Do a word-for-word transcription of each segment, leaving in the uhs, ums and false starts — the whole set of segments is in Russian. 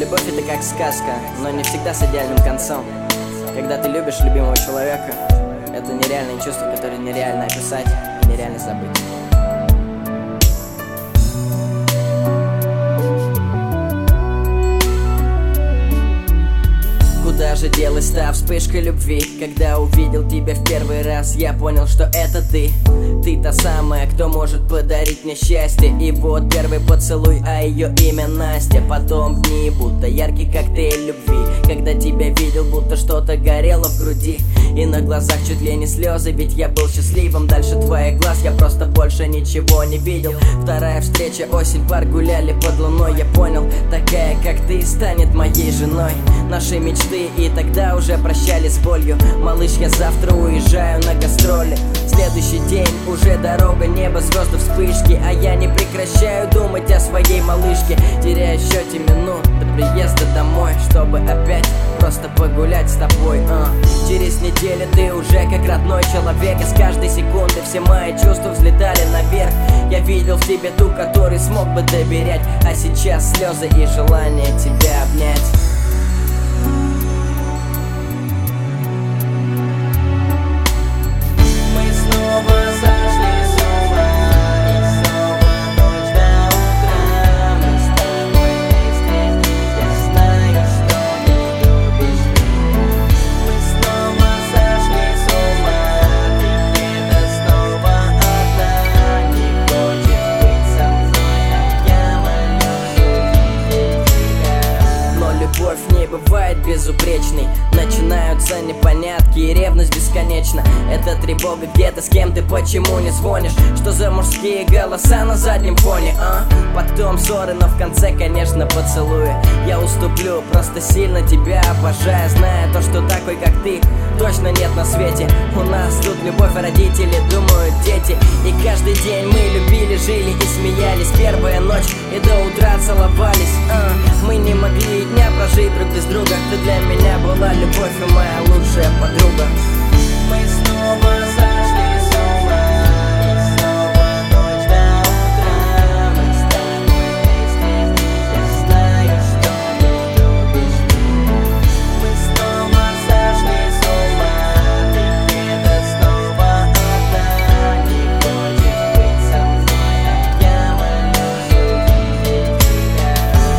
Любовь это как сказка, но не всегда с идеальным концом. Когда ты любишь любимого человека, это нереальные чувства, которые нереально описать и нереально забыть. Куда же делась та вспышка любви? Когда увидел тебя в первый раз, я понял, что это ты. Ты та самая, кто может подарить мне счастье. И вот первый поцелуй, а ее имя Настя. Потом дни, будто яркий коктейль любви. Когда тебя видел, будто что-то горело в груди. И на глазах чуть ли не слезы, ведь я был счастливым. Дальше твоих глаз я просто больше ничего не видел. Вторая встреча, осень, парк, гуляли под луной. Я понял, такая как ты станет моей женой. Наши мечты и тогда уже прощались с болью. Малыш, я завтра уезжаю на гастроли. Следующий день, уже дорога, небо, звезды, вспышки. А я не прекращаю думать о своей малышке. Теряя в счете минут до приезда домой, чтобы опять просто погулять с тобой. uh. Через неделю ты уже как родной человек. И с каждой секунды все мои чувства взлетали наверх. Я видел в тебе ту, которой смог бы доверять. А сейчас слезы и желание тебя обнять. Бывает безупречной, начинаются непонятки и ревность бесконечна. Это тревога где-то с кем ты, почему не звонишь? Что за мужские голоса на заднем фоне, а? Потом ссоры, но в конце, конечно, поцелуи. Я уступлю, просто сильно тебя обожаю, зная то, что такой, как ты, точно нет на свете. У нас тут любовь, а родители думают дети. И каждый день мы любили, жили и смеялись. Первая ночь и до утра целовались, а? Мы не могли дня прожить друг без друга. Ты для меня была любовь и моя лучшая подруга. Мы снова сошли с ума, и снова ночь до утра. Мы с тобой вместе, я знаю, что ты любишь меня. Мы снова сошли с ума, ты где-то снова одна. Не хочешь быть со мной, а я молюсь увидеть тебя.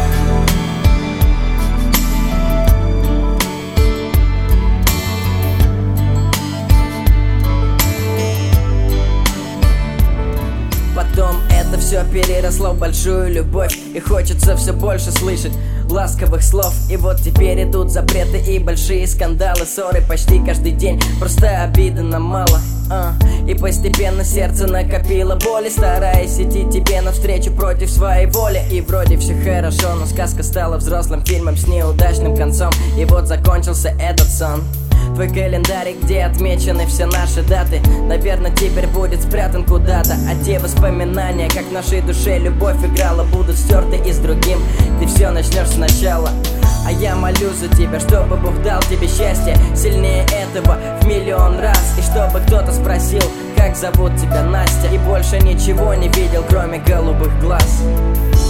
Потом это все переросло в большую любовь. И хочется все больше слышать ласковых слов. И вот теперь идут запреты и большие скандалы. Ссоры почти каждый день, просто обиды нам мало. а. И постепенно сердце накопило боли, стараясь идти тебе навстречу против своей воли. И вроде все хорошо, но сказка стала взрослым фильмом с неудачным концом. И вот закончился этот сон. Твой календарик, где отмечены все наши даты, наверное, теперь будет спрятан куда-то. А те воспоминания, как в нашей душе любовь играла, будут стерты и с другим ты все начнешь сначала. А я молю за тебя, чтобы Бог дал тебе счастье сильнее этого в миллион раз. И чтобы кто-то спросил, как зовут тебя Настя, и больше ничего не видел, кроме голубых глаз.